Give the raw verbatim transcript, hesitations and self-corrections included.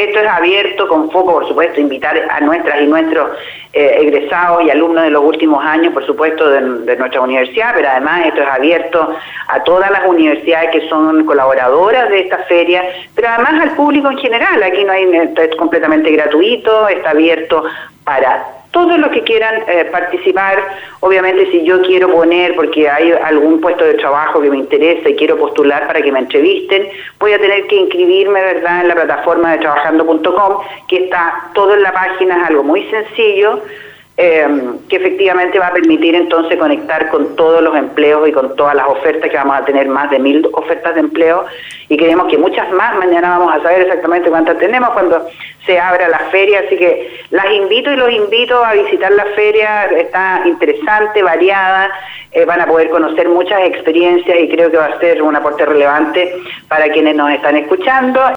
Esto es abierto con foco, por supuesto, invitar a nuestras y nuestros eh, egresados y alumnos de los últimos años, por supuesto, de, de nuestra universidad, pero además esto es abierto a todas las universidades que son colaboradoras de esta feria, pero además al público en general. Aquí no hay, es completamente gratuito, está abierto para todos los que quieran eh, participar. Obviamente, si yo quiero poner, porque hay algún puesto de trabajo que me interesa y quiero postular para que me entrevisten, voy a tener que inscribirme, ¿verdad?, en la plataforma de trabajando punto com, que está todo en la página, es algo muy sencillo, eh, que efectivamente va a permitir entonces conectar con todos los empleos y con todas las ofertas, que vamos a tener más de mil ofertas de empleo, y queremos que muchas más. Mañana vamos a saber exactamente cuántas tenemos cuando se abra la feria, así que las invito y los invito a visitar la feria. Está interesante, variada, eh, van a poder conocer muchas experiencias y creo que va a ser un aporte relevante para quienes nos están escuchando.